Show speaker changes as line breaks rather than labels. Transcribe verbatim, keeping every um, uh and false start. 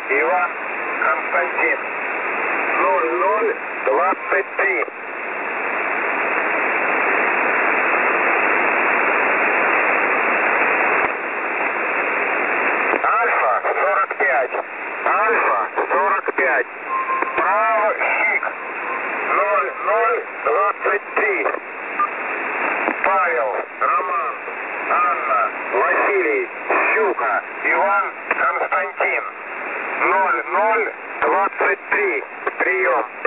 Иван Константин. ноль ноль двадцать три. Альфа сорок пять. Альфа сорок пять. Право Щик. ноль ноль двадцать три. Павел, Роман, Анна, Василий, Щука, Иван Константин. ноль ноль двадцать три. Прием.